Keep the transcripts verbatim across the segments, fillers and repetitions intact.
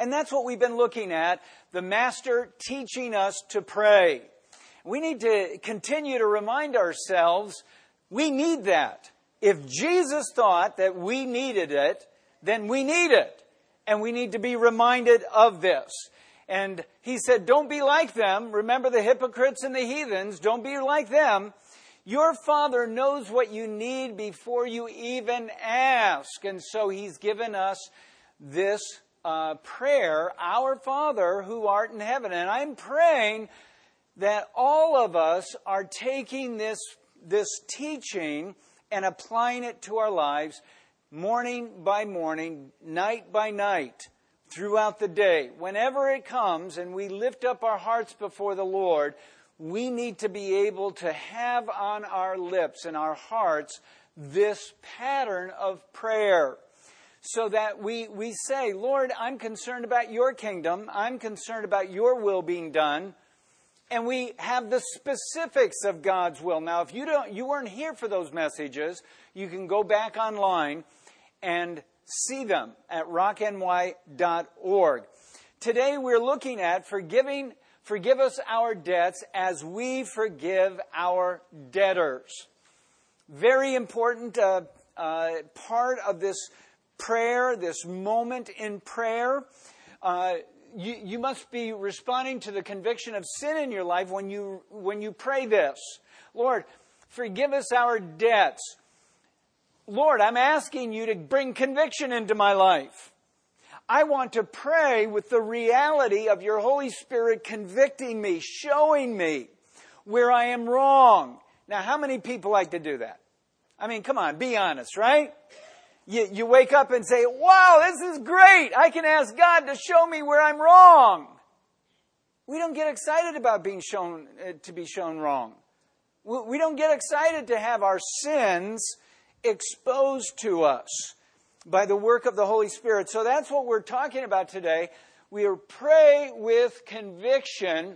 And that's what we've been looking at, the Master teaching us to pray. We need to continue to remind ourselves we need that. If Jesus thought that we needed it, then we need it. And we need to be reminded of this. And he said, don't be like them. Remember the hypocrites and the heathens. Don't be like them. Your Father knows what you need before you even ask. And so he's given us this uh, prayer, Our Father who art in heaven. And I'm praying that all of us are taking this, this teaching and applying it to our lives morning by morning, night by night, throughout the day. Whenever it comes and we lift up our hearts before the Lord, we need to be able to have on our lips and our hearts this pattern of prayer. So that we, we say, Lord, I'm concerned about your kingdom. I'm concerned about your will being done. And we have the specifics of God's will. Now, if you don't, you weren't here for those messages, you can go back online and see them at rock n y dot org. Today we're looking at forgiving, forgive us our debts as we forgive our debtors. Very important uh, uh, part of this prayer, this moment in prayer. Uh, you, you must be responding to the conviction of sin in your life when you when you pray this. Lord, forgive us our debts. Lord, I'm asking you to bring conviction into my life. I want to pray with the reality of your Holy Spirit convicting me, showing me where I am wrong. Now, how many people like to do that? I mean, come on, be honest, right? You, you wake up and say, wow, this is great. I can ask God to show me where I'm wrong. We don't get excited about being shown, uh, to be shown wrong. We, we don't get excited to have our sins exposed to us by the work of the Holy Spirit. So that's what we're talking about today. We are pray with conviction.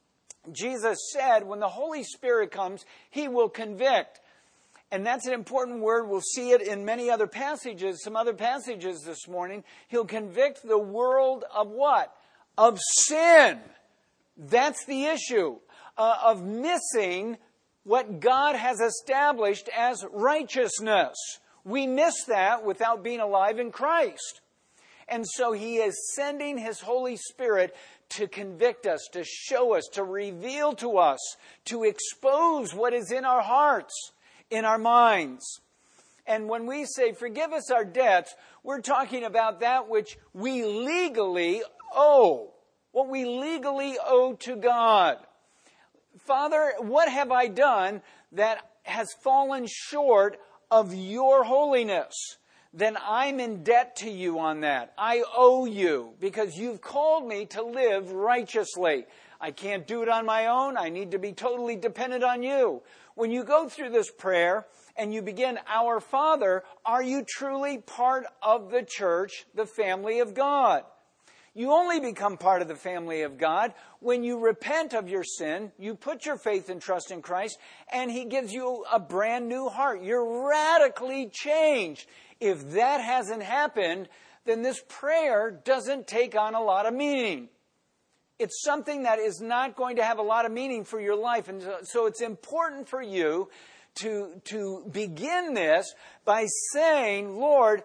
Jesus said when the Holy Spirit comes, He will convict. And that's an important word. We'll see it in many other passages, some other passages this morning. He'll convict the world of what? Of sin. That's the issue. Uh, of missing what God has established as righteousness. We miss that without being alive in Christ. And so He is sending His Holy Spirit to convict us, to show us, to reveal to us, to expose what is in our hearts, in our minds. And when we say, forgive us our debts, we're talking about that which we legally owe, what we legally owe to God. Father, what have I done that has fallen short of your holiness? Then I'm in debt to you on that. I owe you because you've called me to live righteously. I can't do it on my own. I need to be totally dependent on you. When you go through this prayer and you begin, Our Father, are you truly part of the church, the family of God? You only become part of the family of God when you repent of your sin, you put your faith and trust in Christ, and He gives you a brand new heart. You're radically changed. If that hasn't happened, then this prayer doesn't take on a lot of meaning. It's something that is not going to have a lot of meaning for your life. And so it's important for you to, to begin this by saying, Lord,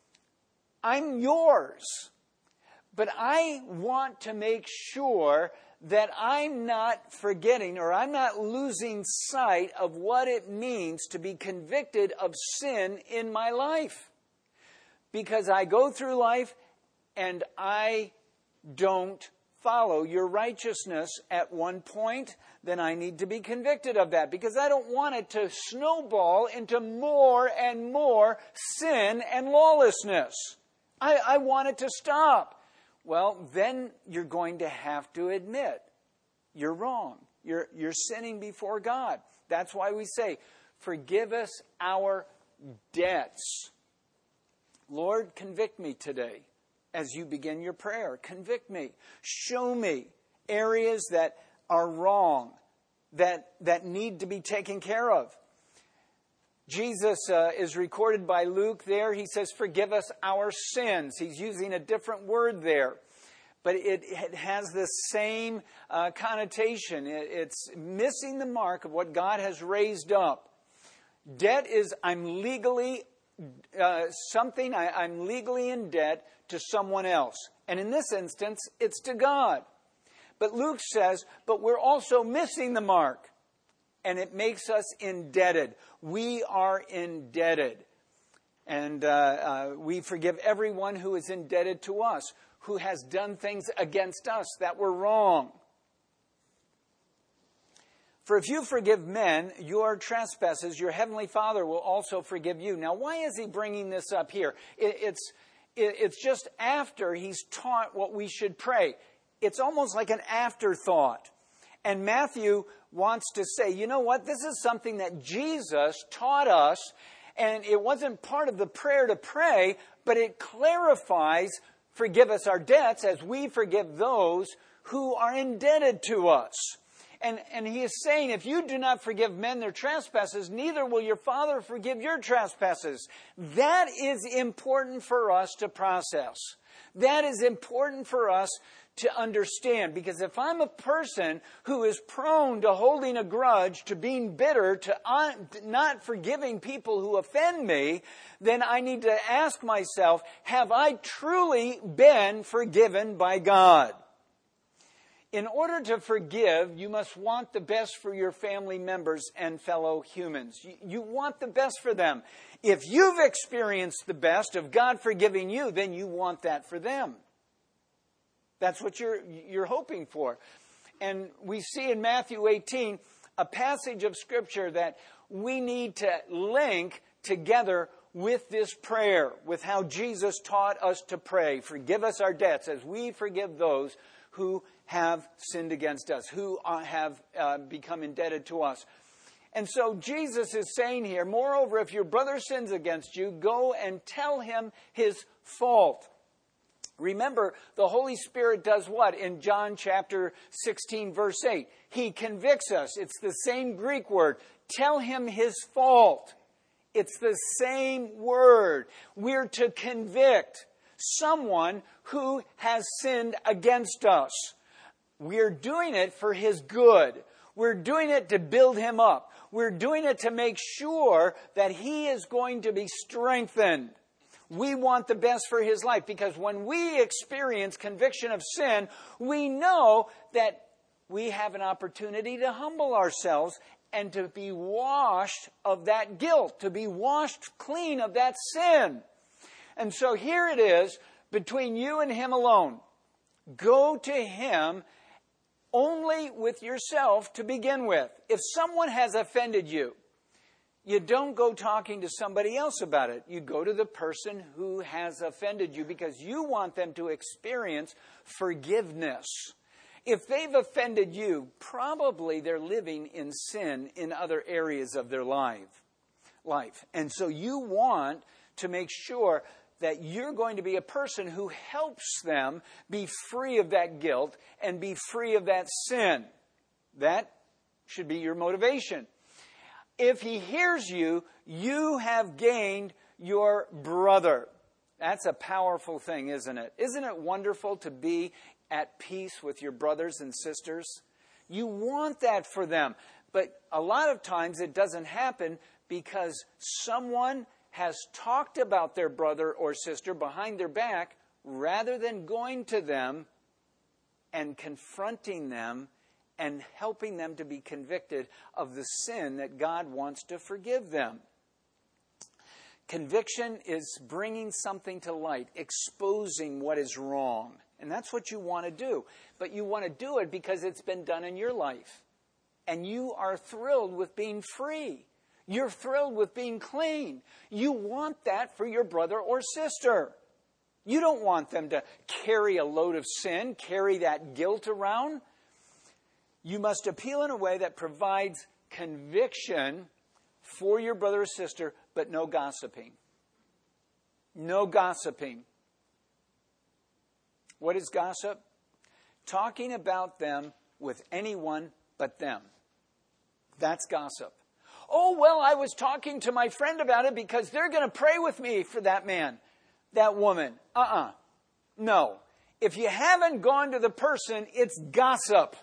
I'm yours. But I want to make sure that I'm not forgetting or I'm not losing sight of what it means to be convicted of sin in my life. Because I go through life and I don't follow your righteousness at one point, then I need to be convicted of that. Because I don't want it to snowball into more and more sin and lawlessness. I, I want it to stop. Well, then you're going to have to admit you're wrong. You're, you're sinning before God. That's why we say, forgive us our debts. Lord, convict me today as you begin your prayer. Convict me. Show me areas that are wrong, that, that need to be taken care of. Jesus uh, is recorded by Luke there. He says, forgive us our sins. He's using a different word there. but it, it has the same uh, connotation. It, it's missing the mark of what God has raised up. Debt is I'm legally, uh, something, I, I'm legally in debt to someone else. And in this instance, it's to God. But Luke says, but we're also missing the mark. And it makes us indebted. We are indebted. And uh, uh, we forgive everyone who is indebted to us, who has done things against us that were wrong. For if you forgive men your trespasses, your heavenly Father will also forgive you. Now, why is he bringing this up here? It, it's, it, it's just after he's taught what we should pray. It's almost like an afterthought. And Matthew wants to say, you know what? This is something that Jesus taught us, and it wasn't part of the prayer to pray, but it clarifies, forgive us our debts as we forgive those who are indebted to us. And, and he is saying, if you do not forgive men their trespasses, neither will your Father forgive your trespasses. That is important for us to process. That is important for us to understand. Because if I'm a person who is prone to holding a grudge, to being bitter, to not forgiving people who offend me, then I need to ask myself, have I truly been forgiven by God? In order to forgive, you must want the best for your family members and fellow humans. You, you want the best for them. If you've experienced the best of God forgiving you, then you want that for them. That's what you're, you're hoping for. And we see in Matthew eighteen a passage of Scripture that we need to link together with this prayer, with how Jesus taught us to pray. Forgive us our debts as we forgive those who have sinned against us, who have uh, become indebted to us. And so Jesus is saying here, moreover, if your brother sins against you, go and tell him his fault. Remember, the Holy Spirit does what? In John chapter sixteen, verse eight. He convicts us. It's the same Greek word. Tell him his fault. It's the same word. We're to convict someone who has sinned against us. We're doing it for his good. We're doing it to build him up. We're doing it to make sure that he is going to be strengthened. We want the best for his life, because when we experience conviction of sin, we know that we have an opportunity to humble ourselves and to be washed of that guilt, to be washed clean of that sin. And so here it is, between you and him alone. Go to him only with yourself to begin with. If someone has offended you, you don't go talking to somebody else about it. You go to the person who has offended you, because you want them to experience forgiveness. If they've offended you, probably they're living in sin in other areas of their life. life. And so you want to make sure that you're going to be a person who helps them be free of that guilt and be free of that sin. That should be your motivation. If he hears you, you have gained your brother. That's a powerful thing, isn't it? Isn't it wonderful to be at peace with your brothers and sisters? You want that for them. But a lot of times it doesn't happen because someone has talked about their brother or sister behind their back rather than going to them and confronting them and helping them to be convicted of the sin that God wants to forgive them. Conviction is bringing something to light, exposing what is wrong. And that's what you want to do. But you want to do it because it's been done in your life. And you are thrilled with being free. You're thrilled with being clean. You want that for your brother or sister. You don't want them to carry a load of sin, carry that guilt around. You must appeal in a way that provides conviction for your brother or sister, but no gossiping. No gossiping. What is gossip? Talking about them with anyone but them. That's gossip. Oh, well, I was talking to my friend about it because they're going to pray with me for that man, that woman. Uh-uh. No. If you haven't gone to the person, it's gossip.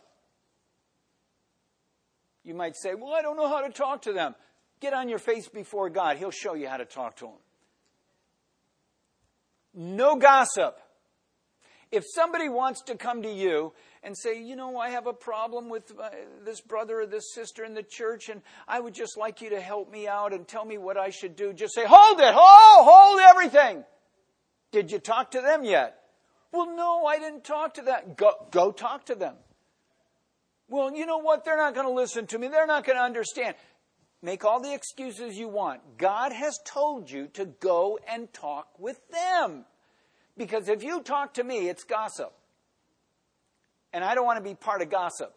You might say, well, I don't know how to talk to them. Get on your face before God. He'll show you how to talk to them. No gossip. If somebody wants to come to you and say, you know, I have a problem with uh, this brother or this sister in the church, and I would just like you to help me out and tell me what I should do. Just say, hold it. Oh, hold everything. Did you talk to them yet? Well, no, I didn't talk to them. Go, go talk to them. Well, you know what? They're not going to listen to me. They're not going to understand. Make all the excuses you want. God has told you to go and talk with them. Because if you talk to me, it's gossip. And I don't want to be part of gossip.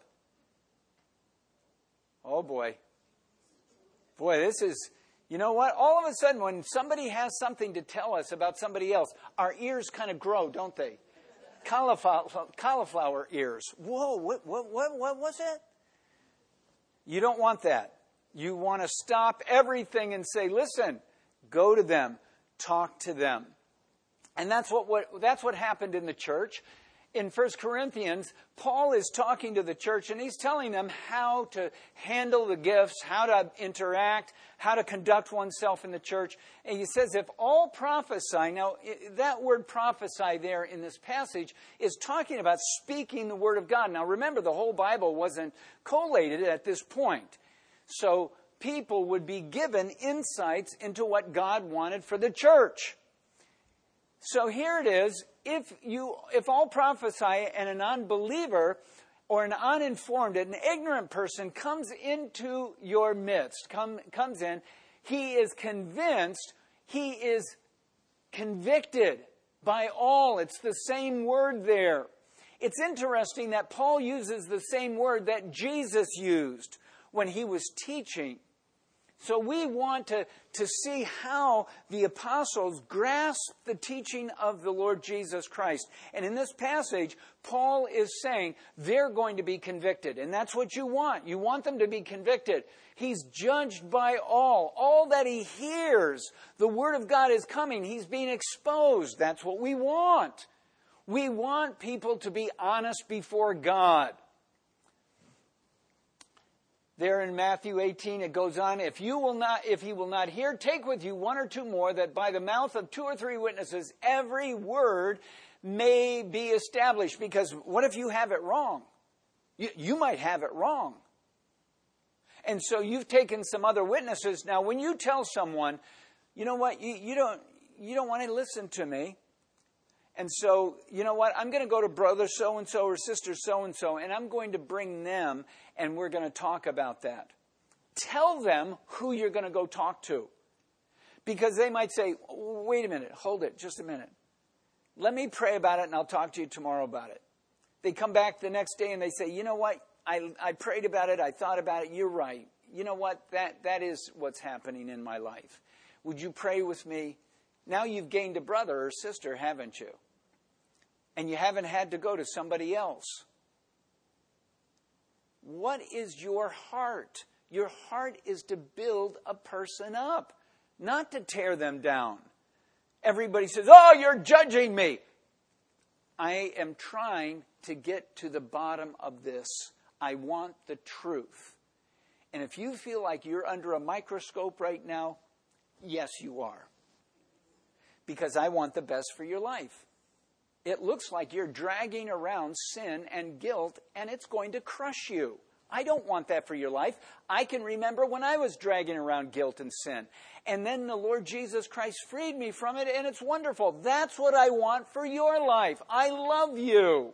Oh boy. Boy, this is, you know what? All of a sudden, when somebody has something to tell us about somebody else, our ears kind of grow, don't they? Cauliflower, cauliflower ears. Whoa, what, what, what, what was it? You don't want that. You want to stop everything and say, listen, go to them, talk to them. And that's what, what that's what happened in the church. In First Corinthians, Paul is talking to the church and he's telling them how to handle the gifts, how to interact, how to conduct oneself in the church. And he says, if all prophesy, now that word prophesy there in this passage is talking about speaking the word of God. Now remember, the whole Bible wasn't collated at this point. So people would be given insights into what God wanted for the church. So here it is, if you, if all prophesy and an unbeliever or an uninformed, an ignorant person comes into your midst, come, comes in, he is convinced, he is convicted by all. It's the same word there. It's interesting that Paul uses the same word that Jesus used when he was teaching. So we want to, to see how the apostles grasped the teaching of the Lord Jesus Christ. And in this passage, Paul is saying they're going to be convicted. And that's what you want. You want them to be convicted. He's judged by all. All that he hears, the Word of God is coming. He's being exposed. That's what we want. We want people to be honest before God. There in Matthew eighteen, it goes on, if you will not, if he will not hear, take with you one or two more, that by the mouth of two or three witnesses, every word may be established. Because what if you have it wrong? You, you might have it wrong. And so you've taken some other witnesses. Now, when you tell someone, you know what, you, you don't, you don't want to listen to me. And so, you know what, I'm going to go to brother so-and-so or sister so-and-so, and I'm going to bring them, and we're going to talk about that. Tell them who you're going to go talk to. Because they might say, wait a minute, hold it, just a minute. Let me pray about it, and I'll talk to you tomorrow about it. They come back the next day, and they say, you know what, I, I prayed about it, I thought about it, you're right. You know what, that, that is what's happening in my life. Would you pray with me? Now you've gained a brother or sister, haven't you? And you haven't had to go to somebody else. What is your heart? Your heart is to build a person up, not to tear them down. Everybody says, oh, you're judging me. I am trying to get to the bottom of this. I want the truth. And if you feel like you're under a microscope right now, yes, you are. Because I want the best for your life. It looks like you're dragging around sin and guilt, and it's going to crush you. I don't want that for your life. I can remember when I was dragging around guilt and sin. And then the Lord Jesus Christ freed me from it, and it's wonderful. That's what I want for your life. I love you.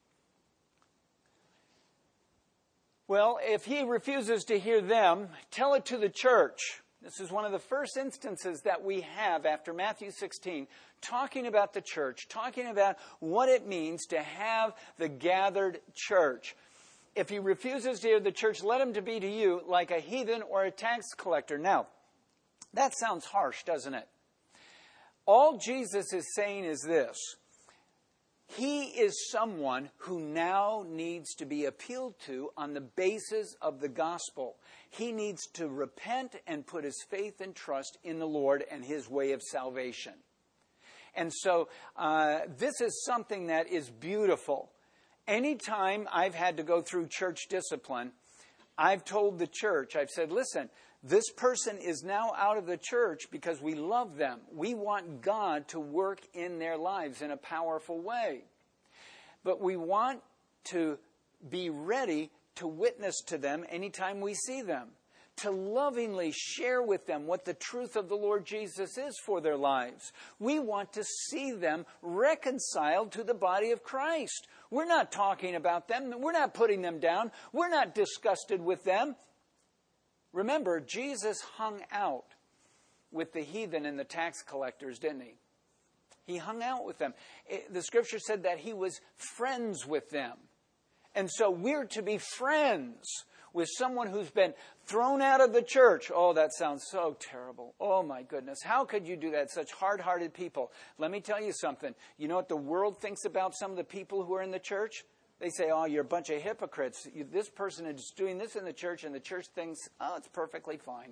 Well, if he refuses to hear them, tell it to the church. This is one of the first instances that we have after Matthew sixteen, talking about the church, talking about what it means to have the gathered church. If he refuses to hear the church, let him to be to you like a heathen or a tax collector. Now, that sounds harsh, doesn't it? All Jesus is saying is this. He is someone who now needs to be appealed to on the basis of the gospel. He needs to repent and put his faith and trust in the Lord and his way of salvation. And so uh, this is something that is beautiful. Anytime I've had to go through church discipline, I've told the church, I've said, listen, this person is now out of the church because we love them. We want God to work in their lives in a powerful way. But we want to be ready to witness to them anytime we see them, to lovingly share with them what the truth of the Lord Jesus is for their lives. We want to see them reconciled to the body of Christ. We're not talking about them. We're not putting them down. We're not disgusted with them. Remember, Jesus hung out with the heathen and the tax collectors, didn't he? He hung out with them. The scripture said that he was friends with them. And so we're to be friends with someone who's been thrown out of the church. Oh, that sounds so terrible. Oh, my goodness. How could you do that? Such hard-hearted people. Let me tell you something. You know what the world thinks about some of the people who are in the church? They say, oh, you're a bunch of hypocrites. You, this person is doing this in the church, and the church thinks, oh, it's perfectly fine.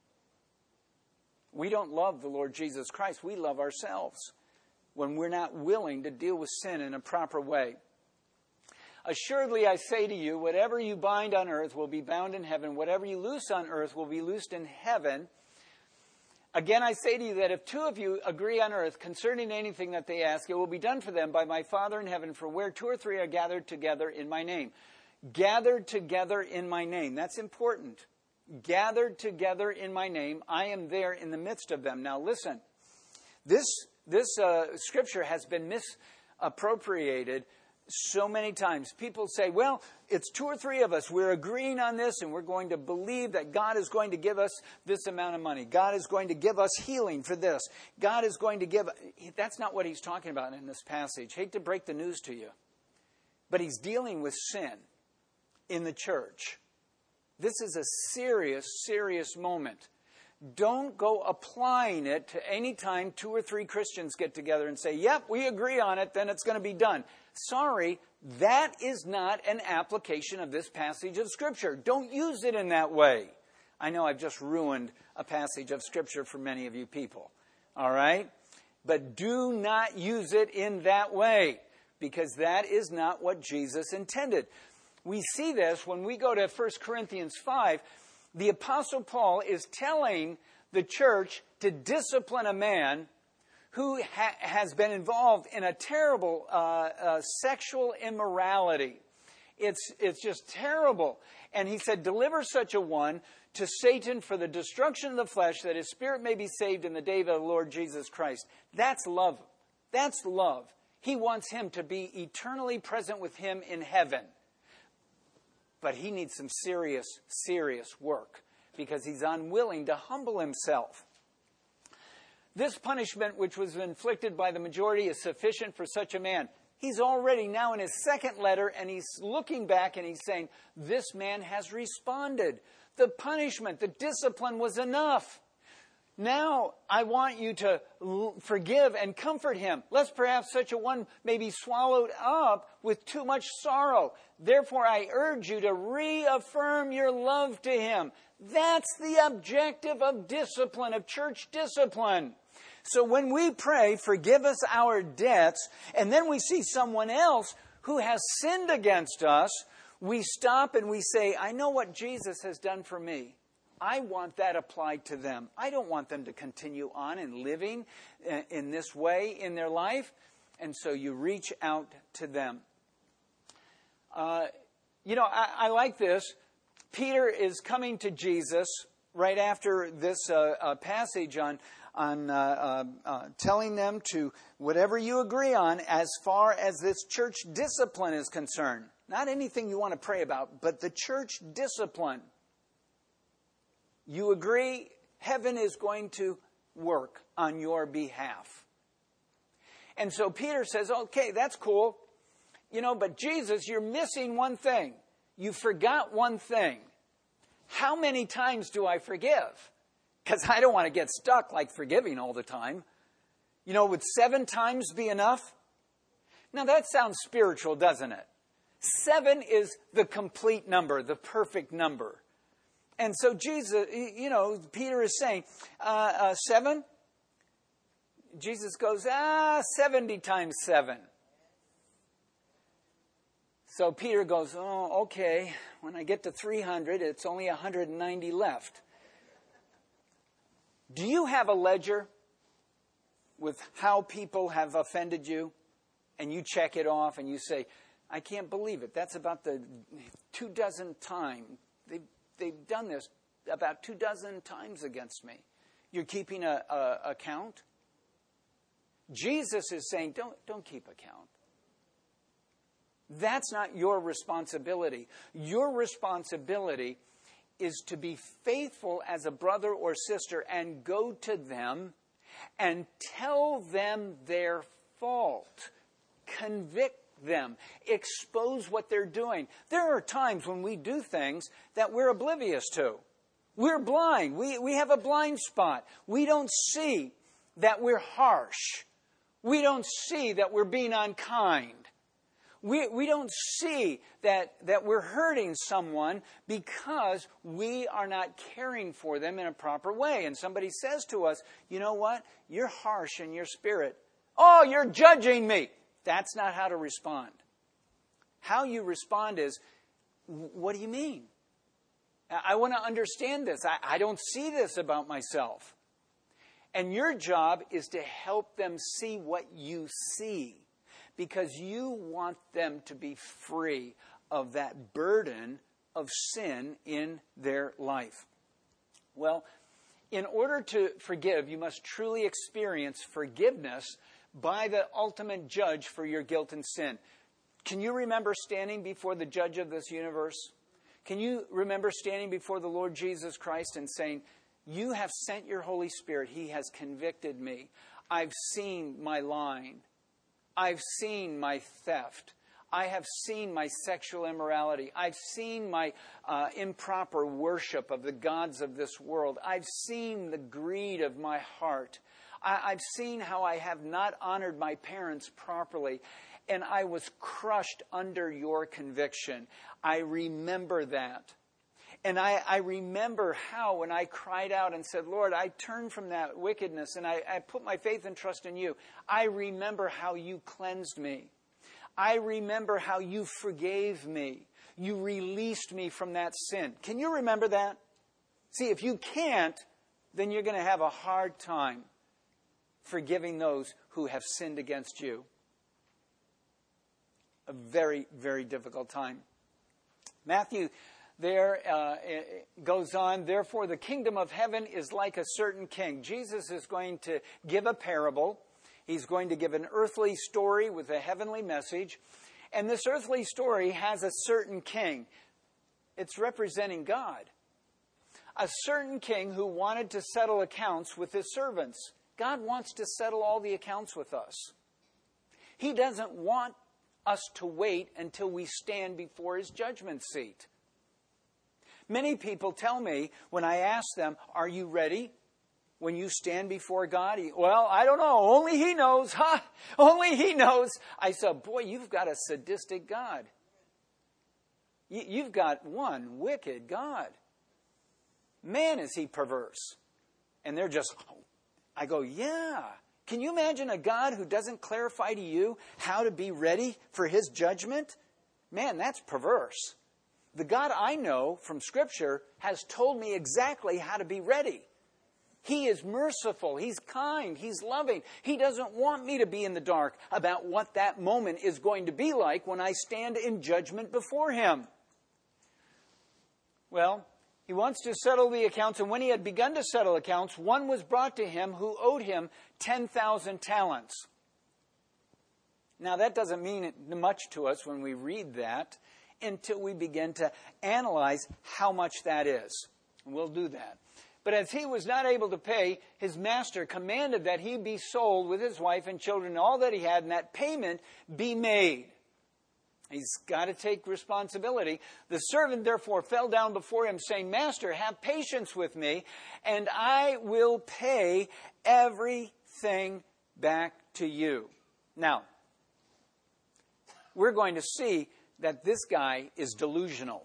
We don't love the Lord Jesus Christ. We love ourselves when we're not willing to deal with sin in a proper way. Assuredly, I say to you, whatever you bind on earth will be bound in heaven. Whatever you loose on earth will be loosed in heaven. Again, I say to you that if two of you agree on earth concerning anything that they ask, it will be done for them by my Father in heaven. For where two or three are gathered together in my name. Gathered together in my name. That's important. Gathered together in my name. I am there in the midst of them. Now listen, this, this uh, scripture has been misappropriated so many times. People say, well, it's two or three of us. We're agreeing on this, and we're going to believe that God is going to give us this amount of money. God is going to give us healing for this. God is going to give... That's not what he's talking about in this passage. Hate to break the news to you. But he's dealing with sin in the church. This is a serious, serious moment. Don't go applying it to any time two or three Christians get together and say, yep, we agree on it, then it's going to be done. Sorry, that is not an application of this passage of Scripture. Don't use it in that way. I know I've just ruined a passage of Scripture for many of you people. All right? But do not use it in that way, because that is not what Jesus intended. We see this when we go to First Corinthians five. The Apostle Paul is telling the church to discipline a man who ha- has been involved in a terrible uh, uh, sexual immorality. It's, it's just terrible. And he said, deliver such a one to Satan for the destruction of the flesh, that his spirit may be saved in the day of the Lord Jesus Christ. That's love. That's love. He wants him to be eternally present with him in heaven. But he needs some serious, serious work because he's unwilling to humble himself. This punishment which was inflicted by the majority is sufficient for such a man. He's already now in his second letter, and he's looking back and he's saying, this man has responded. The punishment, the discipline was enough. Now I want you to forgive and comfort him, lest perhaps such a one may be swallowed up with too much sorrow. Therefore I urge you to reaffirm your love to him. That's the objective of discipline, of church discipline. So when we pray, forgive us our debts, and then we see someone else who has sinned against us, we stop and we say, I know what Jesus has done for me. I want that applied to them. I don't want them to continue on in living in this way in their life. And so you reach out to them. Uh, you know, I, I like this. Peter is coming to Jesus right after this uh, uh, passage on, on uh, uh, uh, telling them to whatever you agree on as far as this church discipline is concerned. Not anything you want to pray about, but the church discipline. You agree, heaven is going to work on your behalf. And so Peter says, okay, that's cool. You know, but Jesus, you're missing one thing. You forgot one thing. How many times do I forgive? Because I don't want to get stuck like forgiving all the time. You know, would seven times be enough? Now that sounds spiritual, doesn't it? Seven is the complete number, the perfect number. And so Jesus, you know, Peter is saying, uh, uh, seven? Jesus goes, ah, seventy times seven. So Peter goes, oh, okay, when I get to three hundred, it's only one hundred ninety left. Do you have a ledger with how people have offended you? And you check it off and you say, I can't believe it. That's about the two dozen time. They've, they've done this about two dozen times against me. You're keeping a, a, a count? Jesus is saying, don't, don't keep account. That's not your responsibility. Your responsibility is to be faithful as a brother or sister and go to them and tell them their fault. Convict them. Expose what they're doing. There are times when we do things that we're oblivious to. We're blind. We, we have a blind spot. We don't see that we're harsh. We don't see that we're being unkind. We, we don't see that, that we're hurting someone because we are not caring for them in a proper way. And somebody says to us, you know what? You're harsh in your spirit. Oh, you're judging me. That's not how to respond. How you respond is, what do you mean? I want to understand this. I, I don't see this about myself. And your job is to help them see what you see, because you want them to be free of that burden of sin in their life. Well, in order to forgive, you must truly experience forgiveness by the ultimate judge for your guilt and sin. Can you remember standing before the judge of this universe? Can you remember standing before the Lord Jesus Christ and saying, you have sent your Holy Spirit. He has convicted me. I've seen my lying. I've seen my theft. I have seen my sexual immorality. I've seen my uh, improper worship of the gods of this world. I've seen the greed of my heart. I, I've seen how I have not honored my parents properly. And I was crushed under your conviction. I remember that. And I, I remember how when I cried out and said, Lord, I turned from that wickedness and I, I put my faith and trust in you. I remember how you cleansed me. I remember how you forgave me. You released me from that sin. Can you remember that? See, if you can't, then you're going to have a hard time forgiving those who have sinned against you. A very, very difficult time. Matthew there uh, goes on, therefore the kingdom of heaven is like a certain king. Jesus is going to give a parable. He's going to give an earthly story with a heavenly message. And this earthly story has a certain king. It's representing God. A certain king who wanted to settle accounts with his servants. God wants to settle all the accounts with us. He doesn't want us to wait until we stand before his judgment seat. Many people tell me when I ask them, are you ready when you stand before God? He, well, I don't know. Only he knows. Huh? Only he knows. I said, boy, you've got a sadistic God. You, you've got one wicked God. Man, is he perverse. And they're just, I go, yeah. Can you imagine a God who doesn't clarify to you how to be ready for his judgment? Man, that's perverse. The God I know from Scripture has told me exactly how to be ready. He is merciful. He's kind. He's loving. He doesn't want me to be in the dark about what that moment is going to be like when I stand in judgment before him. Well, he wants to settle the accounts, and when he had begun to settle accounts, one was brought to him who owed him ten thousand talents. Now, that doesn't mean much to us when we read that until we begin to analyze how much that is. We'll do that. But as he was not able to pay, his master commanded that he be sold with his wife and children and all that he had, and that payment be made. He's got to take responsibility. The servant therefore fell down before him, saying, Master, have patience with me, and I will pay everything back to you. Now, we're going to see that this guy is delusional.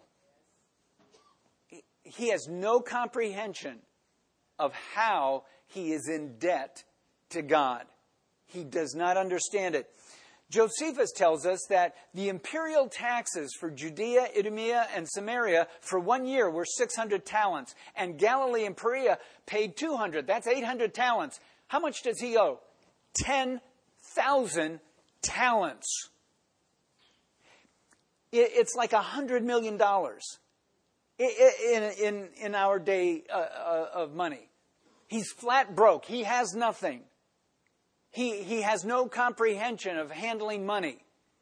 He has no comprehension of how he is in debt to God. He does not understand it. Josephus tells us that the imperial taxes for Judea, Idumea, and Samaria for one year were six hundred talents. And Galilee and Perea paid two hundred. That's eight hundred talents. How much does he owe? ten thousand talents. It's like one hundred million dollars in, in, in our day of money. He's flat broke. He has nothing. He, he has no comprehension of handling money.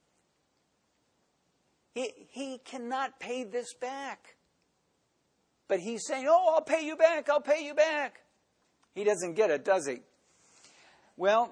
He, he cannot pay this back. But he's saying, oh, I'll pay you back, I'll pay you back. He doesn't get it, does he? Well,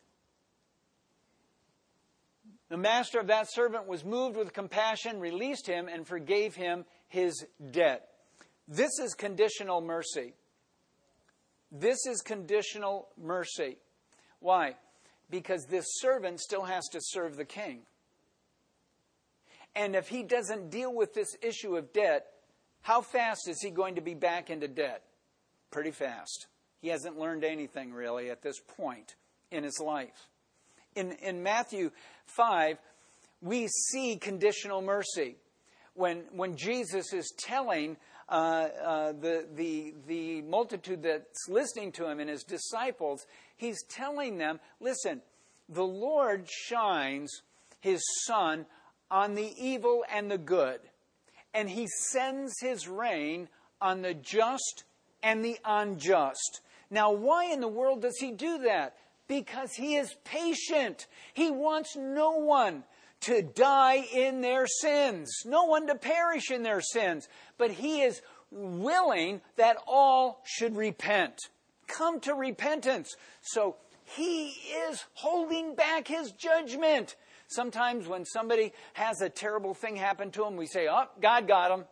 the master of that servant was moved with compassion, released him, and forgave him his debt. This is conditional mercy. This is conditional mercy. Why? Because this servant still has to serve the king. And if he doesn't deal with this issue of debt, how fast is he going to be back into debt? Pretty fast. He hasn't learned anything really at this point in his life. In, in Matthew five, we see conditional mercy. When, when Jesus is telling uh, uh, the, the, the multitude that's listening to him and his disciples, he's telling them, listen, the Lord shines his sun on the evil and the good, and he sends his rain on the just and the unjust. Now, why in the world does he do that? Because he is patient. He wants no one to die in their sins, no one to perish in their sins. But he is willing that all should repent. Come to repentance. So he is holding back his judgment. Sometimes when somebody has a terrible thing happen to him, we say, oh, God got him.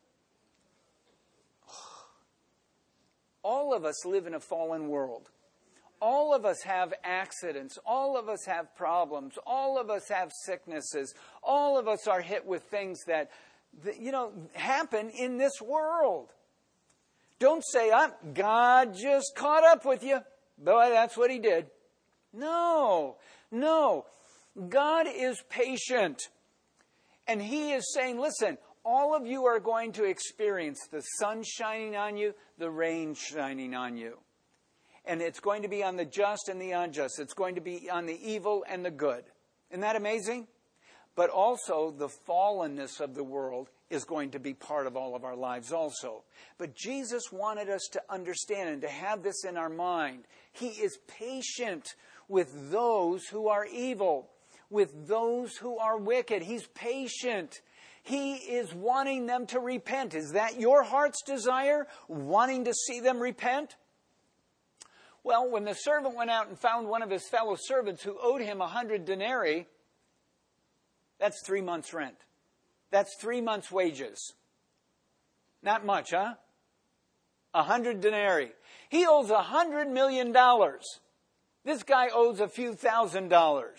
All of us live in a fallen world. All of us have accidents. All of us have problems. All of us have sicknesses. All of us are hit with things that, that you know, happen in this world. Don't say, oh, God just caught up with you. Boy, that's what he did. No, no. God is patient. And he is saying, listen, all of you are going to experience the sun shining on you, the rain shining on you. And it's going to be on the just and the unjust. It's going to be on the evil and the good. Isn't that amazing? But also the fallenness of the world is going to be part of all of our lives also. But Jesus wanted us to understand and to have this in our mind. He is patient with those who are evil, with those who are wicked. He's patient. He is wanting them to repent. Is that your heart's desire? Wanting to see them repent? Well, when the servant went out and found one of his fellow servants who owed him a hundred denarii, that's three months' rent. That's three months' wages. Not much, huh? A hundred denarii. He owes a hundred million dollars. This guy owes a few thousand dollars.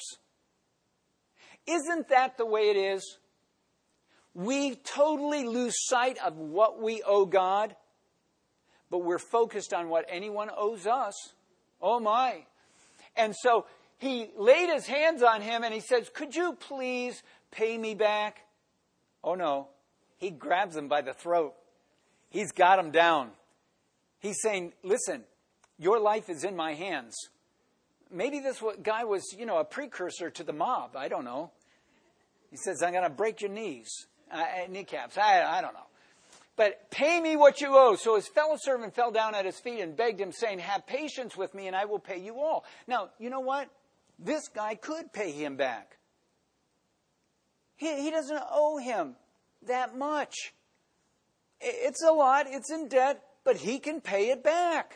Isn't that the way it is? We totally lose sight of what we owe God, but we're focused on what anyone owes us. Oh my. And so he laid his hands on him and he says, could you please pay me back? Oh no. He grabs him by the throat. He's got him down. He's saying, listen, your life is in my hands. Maybe this guy was, you know, a precursor to the mob. I don't know. He says, I'm going to break your knees, uh, kneecaps. I, I don't know. But pay me what you owe. So his fellow servant fell down at his feet and begged him, saying, have patience with me and I will pay you all. Now, you know what? This guy could pay him back. He, he doesn't owe him that much. It's a lot. It's in debt, but he can pay it back.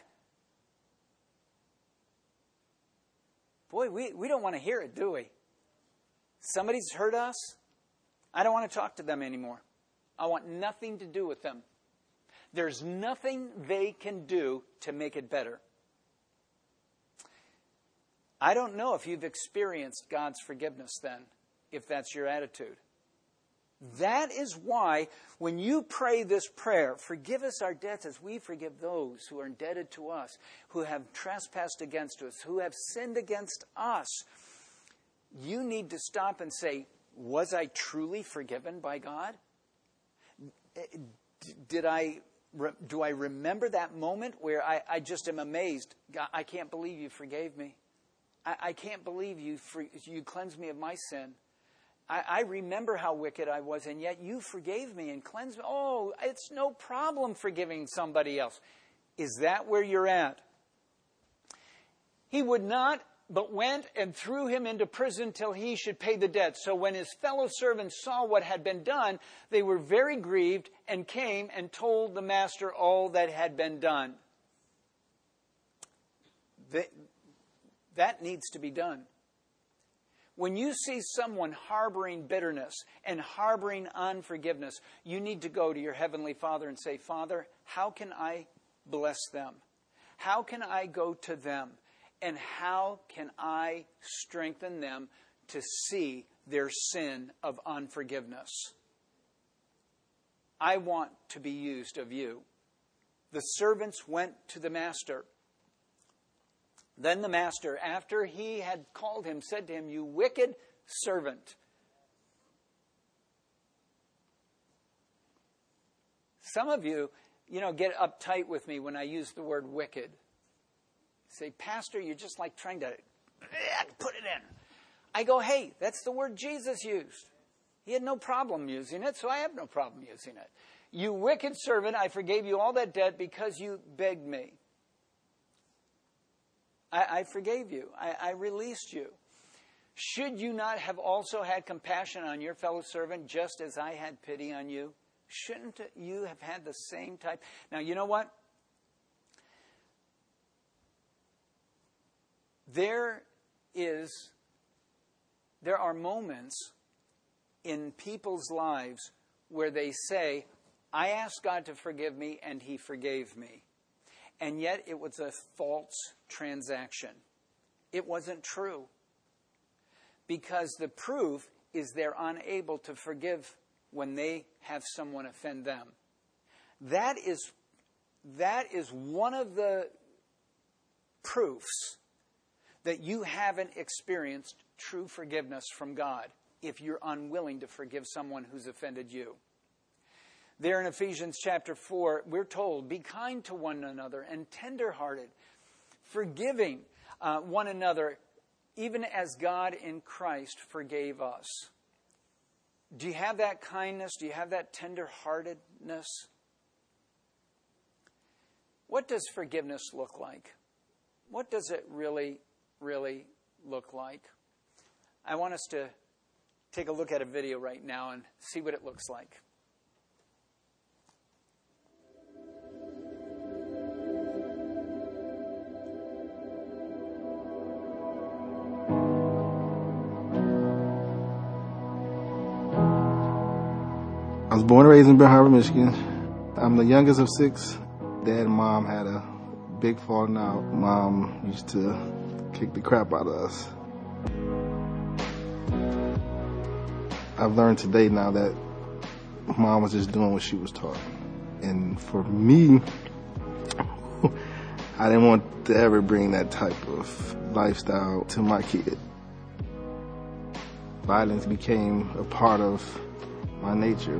Boy, we, we don't want to hear it, do we? Somebody's hurt us. I don't want to talk to them anymore. I want nothing to do with them. There's nothing they can do to make it better. I don't know if you've experienced God's forgiveness then, if that's your attitude. That is why when you pray this prayer, forgive us our debts as we forgive those who are indebted to us, who have trespassed against us, who have sinned against us, you need to stop and say, was I truly forgiven by God? Did I, do I remember that moment where I, I just am amazed? God, I can't believe you forgave me. I, I can't believe you, for, you cleansed me of my sin. I, I remember how wicked I was, and yet you forgave me and cleansed me. Oh, it's no problem forgiving somebody else. Is that where you're at? He would not, but went and threw him into prison till he should pay the debt. So when his fellow servants saw what had been done, they were very grieved and came and told the master all that had been done. They, that needs to be done. When you see someone harboring bitterness and harboring unforgiveness, you need to go to your Heavenly Father and say, Father, how can I bless them? How can I go to them? And how can I strengthen them to see their sin of unforgiveness? I want to be used of you. The servants went to the master. Then the master, after he had called him, said to him, you wicked servant. Some of you, you know, get uptight with me when I use the word wicked. Say, Pastor, you're just like trying to put it in. I go, hey, that's the word Jesus used. He had no problem using it, so I have no problem using it. You wicked servant, I forgave you all that debt because you begged me. I, I forgave you. I, I released you. Should you not have also had compassion on your fellow servant just as I had pity on you? Shouldn't you have had the same type? Now, you know what? There is, there are moments in people's lives where they say, I asked God to forgive me and He forgave me. And yet it was a false transaction. It wasn't true. Because the proof is they're unable to forgive when they have someone offend them. That is, that is one of the proofs that you haven't experienced true forgiveness from God if you're unwilling to forgive someone who's offended you. There in Ephesians chapter four, we're told, be kind to one another and tenderhearted, forgiving uh, one another, even as God in Christ forgave us. Do you have that kindness? Do you have that tenderheartedness? What does forgiveness look like? What does it really, really look like? I want us to take a look at a video right now and see what it looks like. I was born and raised in Bell Harbor, Michigan. I'm the youngest of six. Dad and Mom had a big falling out. Mom used to kick the crap out of us. I've learned today now that Mom was just doing what she was taught. And for me, I didn't want to ever bring that type of lifestyle to my kid. Violence became a part of my nature.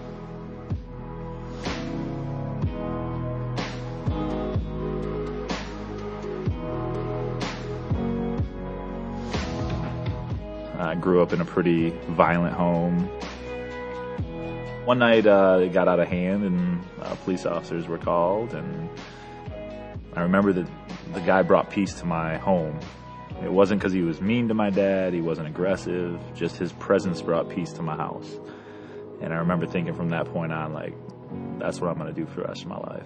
I grew up in a pretty violent home. One night uh, it got out of hand and uh, police officers were called, and I remember that the guy brought peace to my home. It wasn't because he was mean to my dad, he wasn't aggressive, just his presence brought peace to my house. And I remember thinking from that point on, like, that's what I'm going to do for the rest of my life.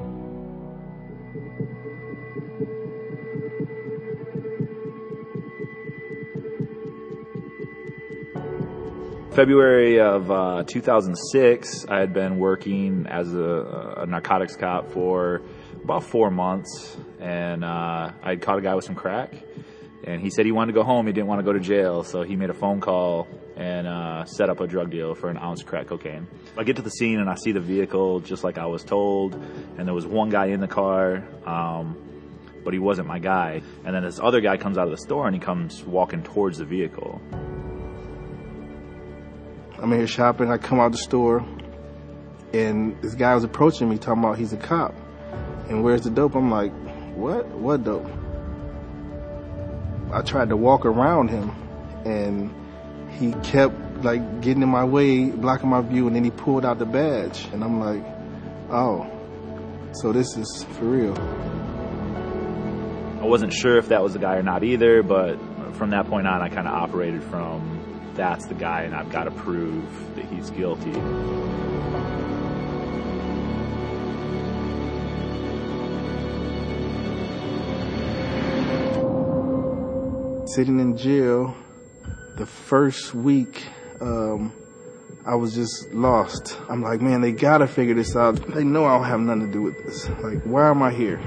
February of uh, two thousand six, I had been working as a, a narcotics cop for about four months, and uh, I had caught a guy with some crack, And he said he wanted to go home. He didn't want to go to jail. So he made a phone call and uh, set up a drug deal for an ounce of crack cocaine. I get to the scene and I see the vehicle just like I was told. And there was one guy in the car, um, but he wasn't my guy. And then this other guy comes out of the store and he comes walking towards the vehicle. I'm in here shopping. I come out the store and this guy was approaching me talking about he's a cop. And where's the dope? I'm like, what? What dope? I tried to walk around him, and he kept like getting in my way, blocking my view, and then he pulled out the badge, and I'm like, oh, so this is for real. I wasn't sure if that was the guy or not either, but from that point on, I kind of operated from that's the guy, and I've got to prove that he's guilty. Sitting in jail, the first week, um, I was just lost. I'm like, man, they gotta figure this out. They know I don't have nothing to do with this. Like, why am I here?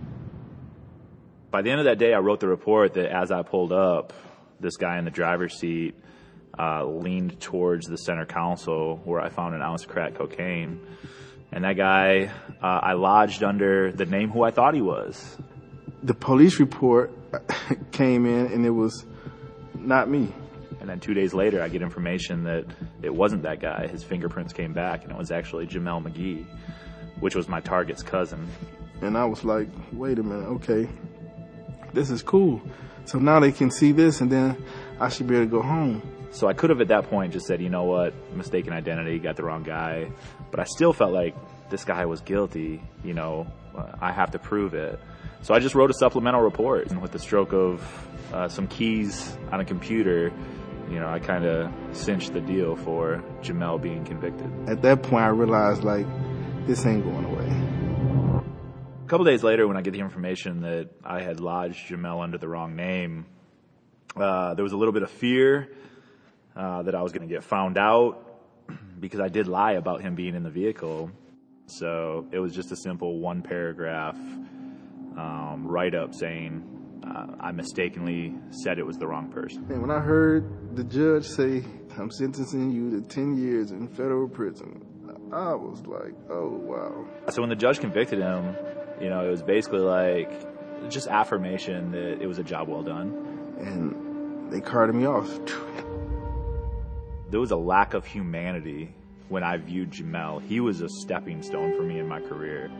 By the end of that day, I wrote the report that as I pulled up, this guy in the driver's seat uh, leaned towards the center console where I found an ounce of crack cocaine. And that guy, uh, I lodged under the name who I thought he was. The police report came in and it was not me. And then two days later, I get information that it wasn't that guy. His fingerprints came back and it was actually Jamel McGee, which was my target's cousin. And I was like, wait a minute, okay, this is cool. So now they can see this and then I should be able to go home. So I could have at that point just said, you know what, mistaken identity, got the wrong guy. But I still felt like this guy was guilty, you know, I have to prove it. So I just wrote a supplemental report, and with the stroke of uh, some keys on a computer, you know, I kind of cinched the deal for Jamel being convicted. At that point, I realized, like, this ain't going away. A couple days later, when I get the information that I had lodged Jamel under the wrong name, uh, there was a little bit of fear uh, that I was going to get found out because I did lie about him being in the vehicle. So it was just a simple one paragraph Um, write-up saying uh, I mistakenly said it was the wrong person. And when I heard the judge say, I'm sentencing you to ten years in federal prison, I was like, oh, wow. So when the judge convicted him, you know, it was basically like just affirmation that it was a job well done. And they carted me off. There was a lack of humanity when I viewed Jamel. He was a stepping stone for me in my career.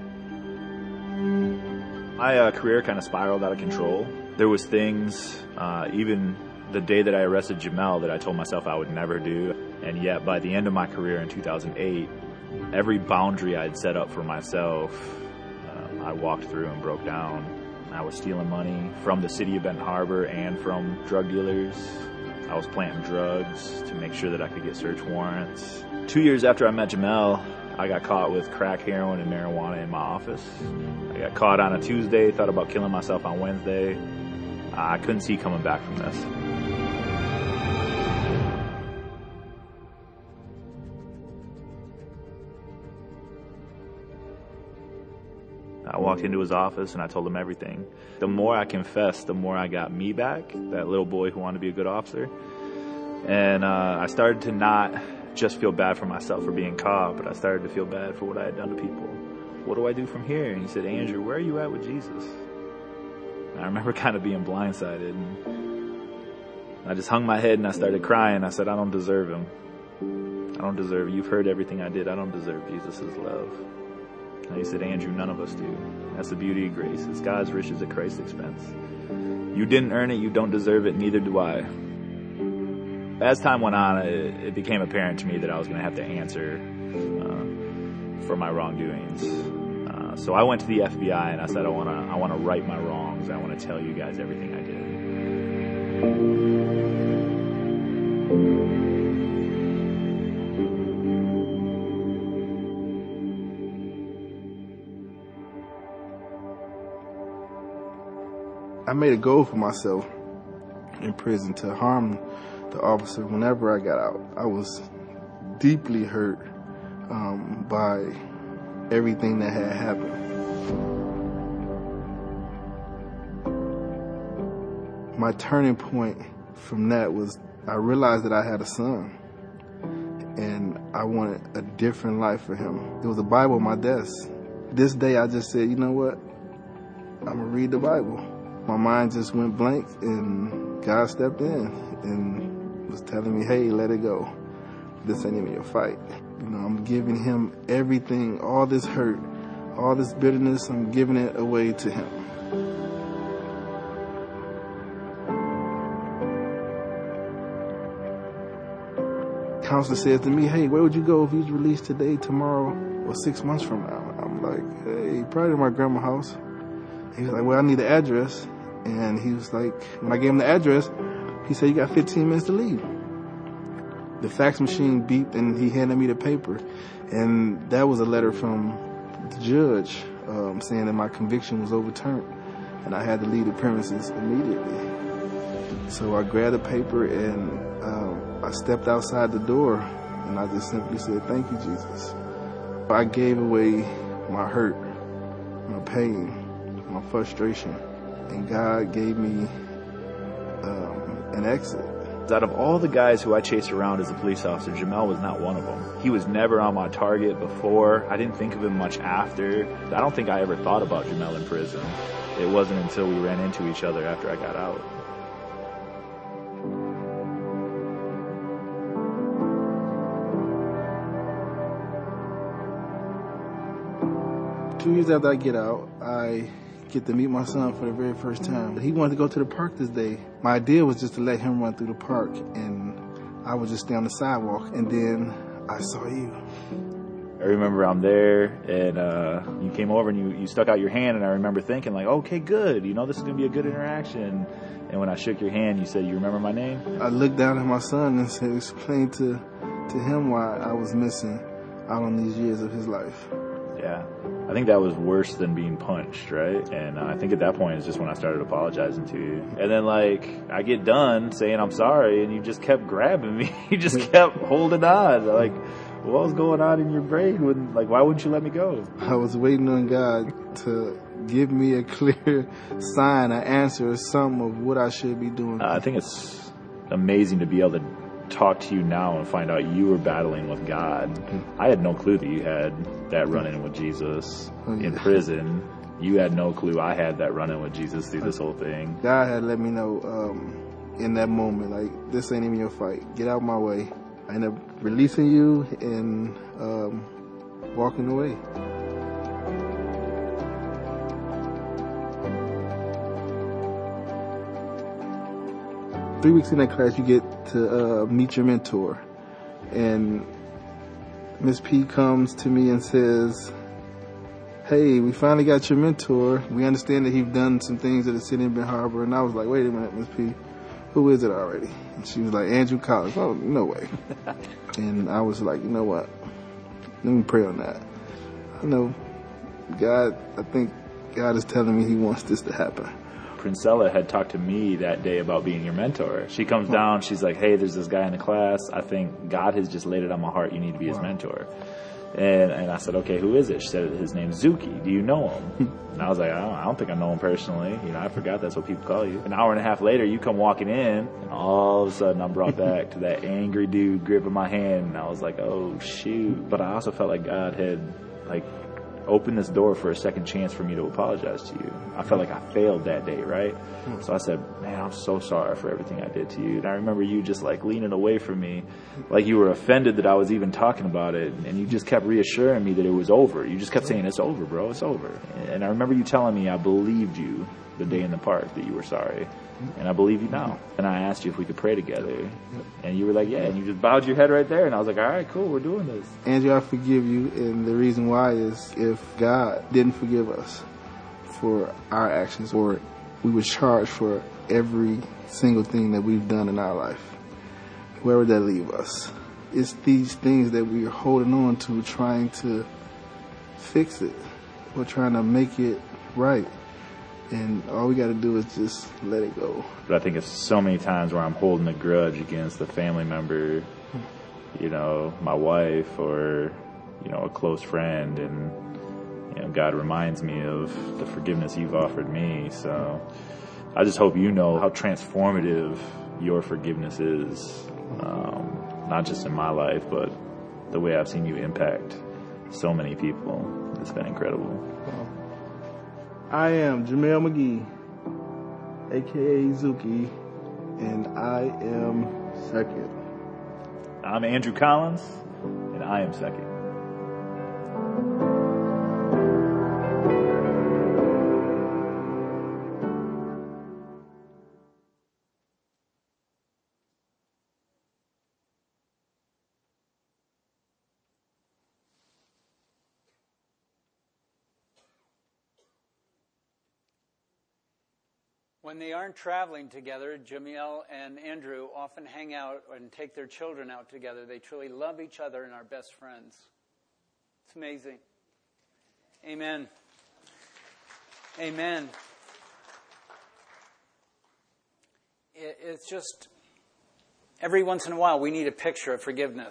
My uh, career kind of spiraled out of control. There was things, uh, even the day that I arrested Jamel, that I told myself I would never do. And yet, by the end of my career in two thousand eight, every boundary I'd set up for myself, uh, I walked through and broke down. I was stealing money from the city of Benton Harbor and from drug dealers. I was planting drugs to make sure that I could get search warrants. Two years after I met Jamel, I got caught with crack, heroin, and marijuana in my office. I got caught on a Tuesday, thought about killing myself on Wednesday. I couldn't see coming back from this. I walked into his office and I told him everything. The more I confessed, the more I got me back, that little boy who wanted to be a good officer. And uh, I started to not just feel bad for myself for being caught, but I started to feel bad for what I had done to people. What do I do from here? And he said, Andrew, where are you at with Jesus? And I remember kind of being blindsided. And I just hung my head and I started crying. I said, I don't deserve him. I don't deserve, you've heard everything I did. I don't deserve Jesus' love. And he said, Andrew, none of us do. That's the beauty of grace. It's God's riches at Christ's expense. You didn't earn it. You don't deserve it. Neither do I. As time went on, it, it became apparent to me that I was going to have to answer uh, for my wrongdoings. Uh, so I went to the F B I and I said, I want to I want to right my wrongs. I want to tell you guys everything I did. I made a goal for myself in prison to harm the officer whenever I got out. I was deeply hurt um, by everything that had happened. my turning point from that was I realized that I had a son, and I wanted a different life for him. There was a Bible on my desk. This day I just said, you know what? I'm going to read the Bible. My mind just went blank, and God stepped in and was telling me, hey, let it go. This ain't even your fight. You know, I'm giving him everything, all this hurt, all this bitterness, I'm giving it away to him. Counselor says to me, hey, where would you go if you was released today, tomorrow, or six months from now? I'm like, hey, probably to my grandma's house. He was like, well, I need the address. And he was like, when I gave him the address, he said, you got fifteen minutes to leave. The fax machine beeped, and he handed me the paper. And that was a letter from the judge um, saying that my conviction was overturned, and I had to leave the premises immediately. So I grabbed the paper, and um, I stepped outside the door, and I just simply said, thank you, Jesus. I gave away my hurt, my pain, my frustration, and God gave me um, an exit. Out of all the guys who I chased around as a police officer, Jamel was not one of them. He was never on my target before. I didn't think of him much after. I don't think I ever thought about Jamel in prison. It wasn't until we ran into each other after I got out. Two years after I get out, I get to meet my son for the very first time. He wanted to go to the park this day. My idea was just to let him run through the park, and I would just stay on the sidewalk, and then I saw you. I remember I'm there, and uh, you came over and you, you stuck out your hand, and I remember thinking, like, okay, good, you know, this is going to be a good interaction. And when I shook your hand, you said, you remember my name? I looked down at my son and said, explain to, to him why I was missing out on these years of his life. Yeah. I think that was worse than being punched, right? And uh, I think at that point is just when I started apologizing to you. And then, like, I get done saying I'm sorry, and you just kept grabbing me. You just kept holding on. Like, what was going on in your brain? When, like, why wouldn't you let me go? I was waiting on God to give me a clear sign, an answer, or something of what I should be doing. Uh, I think it's amazing to be able to talk to you now and find out you were battling with God. Mm-hmm. I had no clue that you had that run-in with Jesus oh, yeah. in prison. You had no clue I had that run-in with Jesus through this whole thing. God had let me know um, in that moment, like, this ain't even your fight. Get out my way. I ended up releasing you and um, walking away. Three weeks in that class, you get to uh, meet your mentor. And Miss P comes to me and says, hey, we finally got your mentor. We understand that he's done some things at the city of Ben Harbor. And I was like, wait a minute, Miss P, who is it already? And she was like, Andrew Collins. Oh, no way. And I was like, you know what? Let me pray on that. I know God, I think God is telling me he wants this to happen. Princella had talked to me that day about being your mentor. She comes down, she's like, hey, there's this guy in the class. I think God has just laid it on my heart. You need to be his mentor. And and I said, okay, who is it? She said, his name's Zuki. Do you know him? And I was like, I don't, I don't think I know him personally. You know, I forgot that's what people call you. An hour and a half later, you come walking in, and all of a sudden I'm brought back to that angry dude gripping my hand. And I was like, oh, shoot. But I also felt like God had, like, opened this door for a second chance for me to apologize to you. I felt like I failed that day, right? Mm-hmm. So I said, man, I'm so sorry for everything I did to you. And I remember you just like leaning away from me, like you were offended that I was even talking about it. And you just kept reassuring me that it was over. You just kept saying, it's over, bro, it's over. And I remember you telling me I believed you the day in the park that you were sorry. And I believe you now. And I asked you if we could pray together. And you were like, yeah. And you just bowed your head right there. And I was like, all right, cool, we're doing this. Andrew, I forgive you. And the reason why is if God didn't forgive us for our actions, or we were charged for every single thing that we've done in our life, where would that leave us? It's these things that we're holding on to, trying to fix it. We're trying to make it right. And all we got to do is just let it go. But I think it's so many times where I'm holding a grudge against a family member, you know, my wife or, you know, a close friend. And, you know, God reminds me of the forgiveness you've offered me. So I just hope you know how transformative your forgiveness is, um, not just in my life, but the way I've seen you impact so many people. It's been incredible. I am Jamel McGee, a k a. Zuki, and I am second. I'm Andrew Collins, and I am second. When they aren't traveling together, Jamil and Andrew often hang out and take their children out together. They truly love each other and are best friends. It's amazing. Amen. Amen. It, it's just, every once in a while, we need a picture of forgiveness.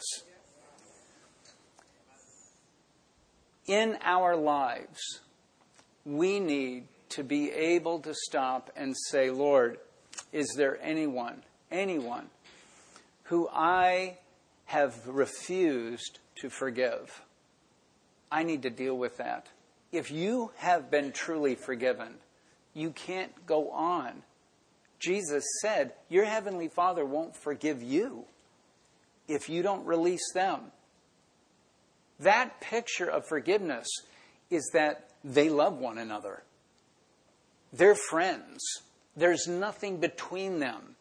In our lives, we need to be able to stop and say, Lord, is there anyone, anyone who I have refused to forgive? I need to deal with that. If you have been truly forgiven, you can't go on. Jesus said, your heavenly Father won't forgive you if you don't release them. That picture of forgiveness is that they love one another. They're friends. There's nothing between them.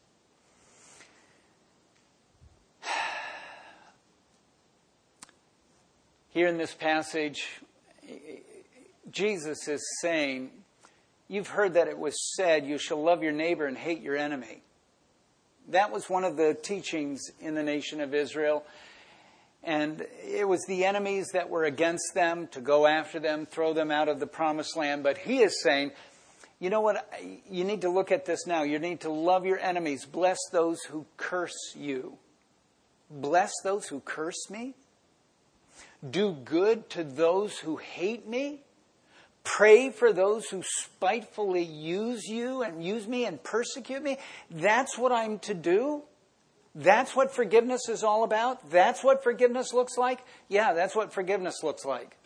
Here in this passage, Jesus is saying, you've heard that it was said, you shall love your neighbor and hate your enemy. That was one of the teachings in the nation of Israel. And it was the enemies that were against them to go after them, throw them out of the promised land. But he is saying, you know what? You need to look at this now. You need to love your enemies. Bless those who curse you. Bless those who curse me. Do good to those who hate me. Pray for those who spitefully use you and use me and persecute me. That's what I'm to do. That's what forgiveness is all about. That's what forgiveness looks like. Yeah, that's what forgiveness looks like.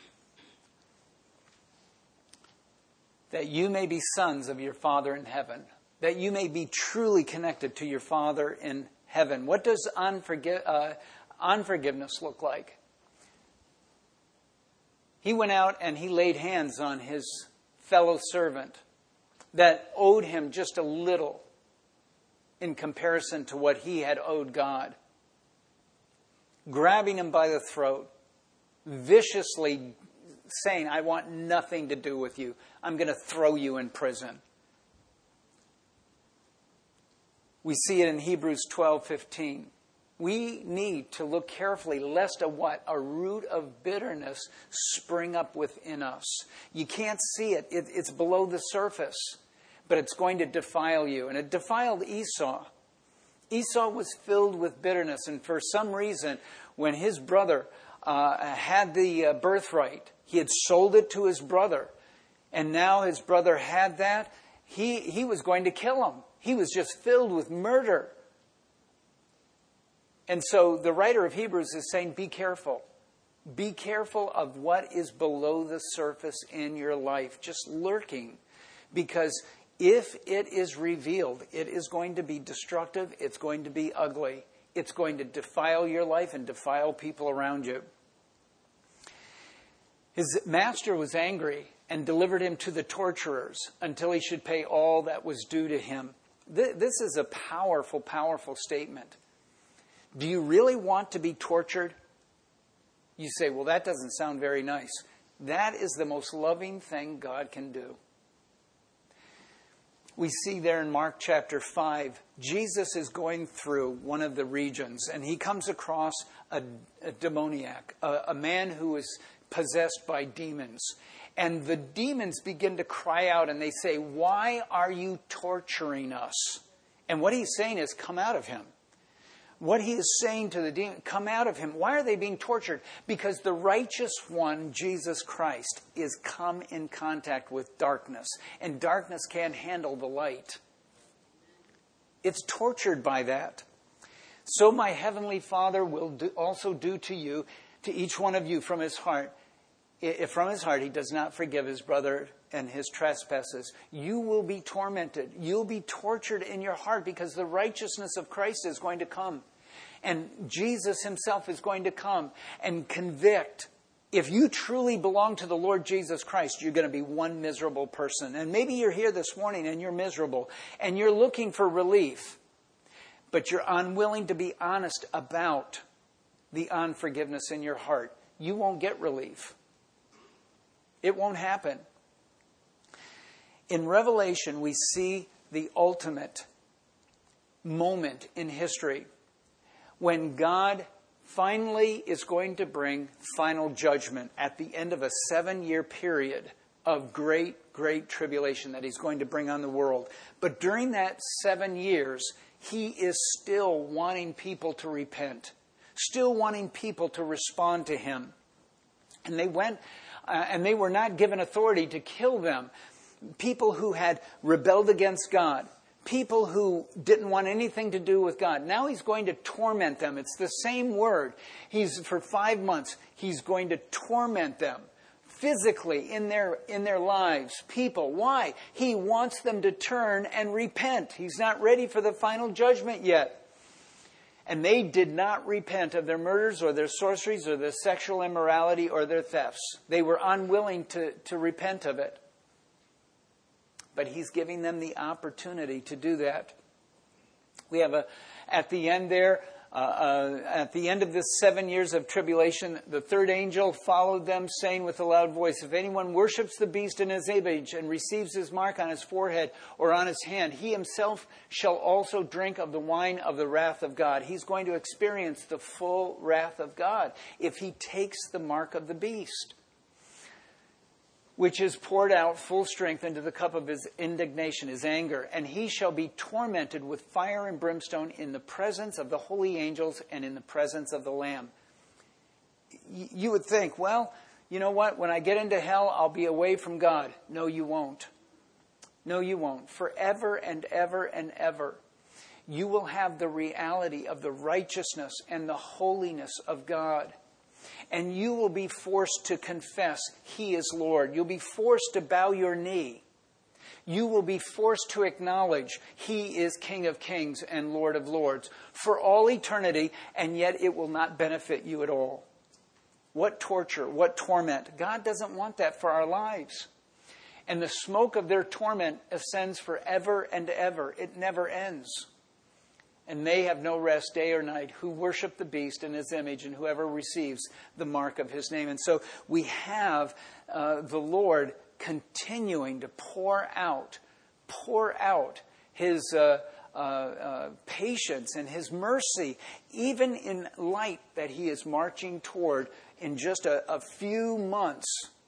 That you may be sons of your Father in heaven. That you may be truly connected to your Father in heaven. What does unforgi- uh, unforgiveness look like? He went out and he laid hands on his fellow servant that owed him just a little in comparison to what he had owed God. Grabbing him by the throat, viciously saying, I want nothing to do with you. I'm going to throw you in prison. We see it in Hebrews twelve fifteen. We need to look carefully lest a what? A root of bitterness spring up within us. You can't see it. it. It's below the surface. But it's going to defile you. And it defiled Esau. Esau was filled with bitterness. And for some reason, when his brother uh, had the uh, birthright, he had sold it to his brother. And now his brother had that. He, he was going to kill him. He was just filled with murder. And so the writer of Hebrews is saying, be careful. Be careful of what is below the surface in your life, just lurking. Because if it is revealed, it is going to be destructive. It's going to be ugly. It's going to defile your life and defile people around you. His master was angry and delivered him to the torturers until he should pay all that was due to him. This is a powerful, powerful statement. Do you really want to be tortured? You say, well, that doesn't sound very nice. That is the most loving thing God can do. We see there in Mark chapter five, Jesus is going through one of the regions, and he comes across a, a demoniac, a, a man who is possessed by demons. And the demons begin to cry out, and they say, why are you torturing us? And what he's saying is, come out of him. What he is saying to the demon, come out of him. Why are they being tortured? Because the righteous one, Jesus Christ, is come in contact with darkness. And darkness can't handle the light. It's tortured by that. So my heavenly Father will do, also do to you, to each one of you from his heart. If from his heart he does not forgive his brother and his trespasses, you will be tormented. You'll be tortured in your heart because the righteousness of Christ is going to come. And Jesus himself is going to come and convict. If you truly belong to the Lord Jesus Christ, you're going to be one miserable person. And maybe you're here this morning and you're miserable and you're looking for relief, but you're unwilling to be honest about the unforgiveness in your heart. You won't get relief. It won't happen. In Revelation, we see the ultimate moment in history when God finally is going to bring final judgment at the end of a seven-year period of great, great tribulation that he's going to bring on the world. But during that seven years, he is still wanting people to repent, still wanting people to respond to him. And they went, uh, and they were not given authority to kill them. People who had rebelled against God. People who didn't want anything to do with God. Now he's going to torment them. It's the same word. He's, for five months, he's going to torment them physically in their, in their lives. People. Why? He wants them to turn and repent. He's not ready for the final judgment yet. And they did not repent of their murders or their sorceries or their sexual immorality or their thefts. They were unwilling to, to repent of it. But he's giving them the opportunity to do that. We have a, at the end there, uh, uh, at the end of this seven years of tribulation, the third angel followed them, saying with a loud voice, if anyone worships the beast in his image and receives his mark on his forehead or on his hand, he himself shall also drink of the wine of the wrath of God. He's going to experience the full wrath of God if he takes the mark of the beast, which is poured out full strength into the cup of his indignation, his anger. And he shall be tormented with fire and brimstone in the presence of the holy angels and in the presence of the Lamb. You would think, well, you know what? When I get into hell, I'll be away from God. No, you won't. No, you won't. Forever and ever and ever, you will have the reality of the righteousness and the holiness of God. And you will be forced to confess he is Lord. You'll be forced to bow your knee. You will be forced to acknowledge he is King of Kings and Lord of Lords for all eternity, and yet it will not benefit you at all. What torture, what torment. God doesn't want that for our lives. And the smoke of their torment ascends forever and ever. It never ends. And they have no rest day or night who worship the beast in his image and whoever receives the mark of his name. And so we have uh, the Lord continuing to pour out, pour out his uh, uh, uh, patience and his mercy, even in light that he is marching toward, in just a, a few months,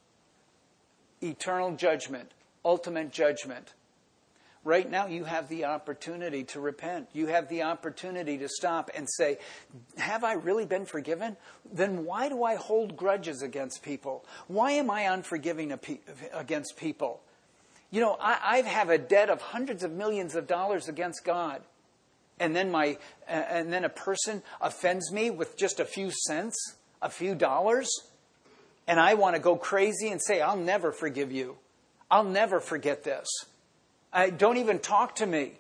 eternal judgment, ultimate judgment. Right now, you have the opportunity to repent. You have the opportunity to stop and say, have I really been forgiven? Then why do I hold grudges against people? Why am I unforgiving against people? You know, I, I have a debt of hundreds of millions of dollars against God. And then my, and then a person offends me with just a few cents, a few dollars. And I want to go crazy and say, I'll never forgive you. I'll never forget this. I, don't even talk to me.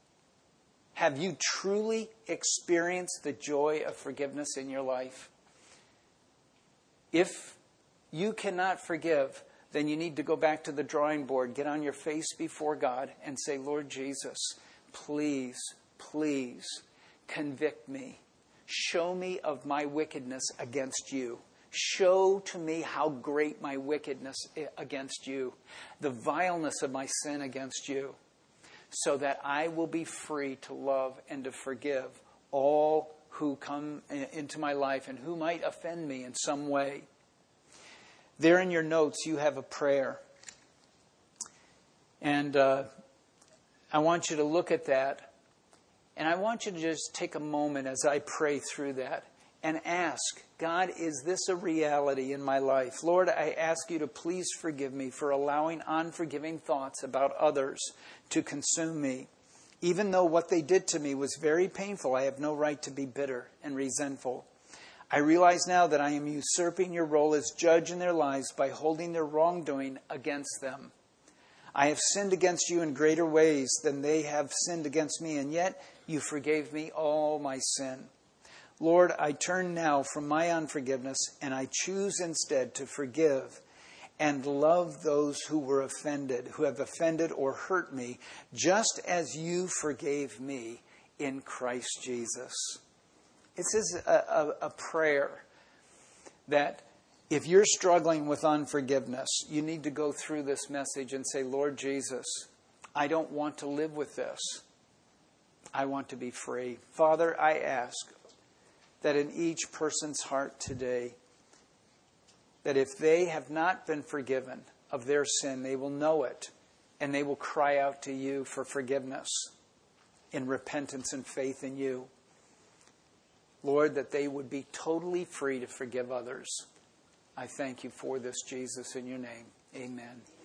Have you truly experienced the joy of forgiveness in your life? If you cannot forgive, then you need to go back to the drawing board, get on your face before God and say, Lord Jesus, please, please convict me. Show me of my wickedness against you. Show to me how great my wickedness against you, the vileness of my sin against you, so that I will be free to love and to forgive all who come into my life and who might offend me in some way. There in your notes, you have a prayer. And uh, I want you to look at that. And I want you to just take a moment as I pray through that and ask, God, is this a reality in my life? Lord, I ask you to please forgive me for allowing unforgiving thoughts about others to consume me. Even though what they did to me was very painful, I have no right to be bitter and resentful. I realize now that I am usurping your role as judge in their lives by holding their wrongdoing against them. I have sinned against you in greater ways than they have sinned against me, and yet you forgave me all my sin. Lord, I turn now from my unforgiveness, and I choose instead to forgive and love those who were offended, who have offended or hurt me, just as you forgave me in Christ Jesus. This is a, a, a prayer that if you're struggling with unforgiveness, you need to go through this message and say, Lord Jesus, I don't want to live with this. I want to be free. Father, I ask that in each person's heart today, that if they have not been forgiven of their sin, they will know it, and they will cry out to you for forgiveness in repentance and faith in you. Lord, that they would be totally free to forgive others. I thank you for this, Jesus, in your name. Amen.